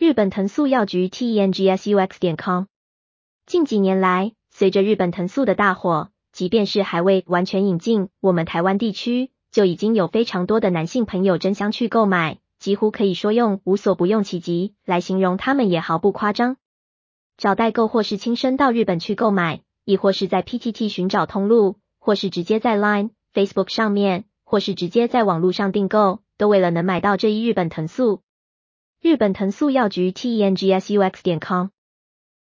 日本藤素药局 tengsus.com。 近几年来，随着日本藤素的大火，即便是还未完全引进，我们台湾地区就已经有非常多的男性朋友争相去购买，几乎可以说用无所不用其极来形容他们也毫不夸张。找代购或是亲身到日本去购买，亦或是在 PTT 寻找通路，或是直接在 Line、Facebook 上面，或是直接在网络上订购，都为了能买到这一日本藤素。日本藤素药局 tengsus.com